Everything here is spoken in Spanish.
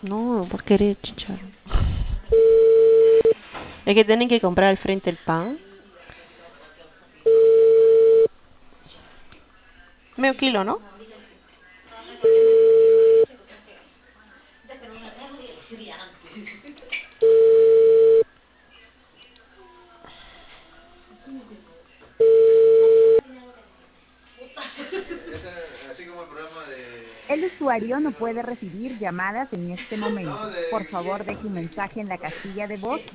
No, vos querés chichar. Es que tienen que comprar al frente el pan. Medio kilo, ¿no? Así como el programa de... El usuario no puede recibir llamadas en este momento. Por favor, deje un mensaje en la casilla de voz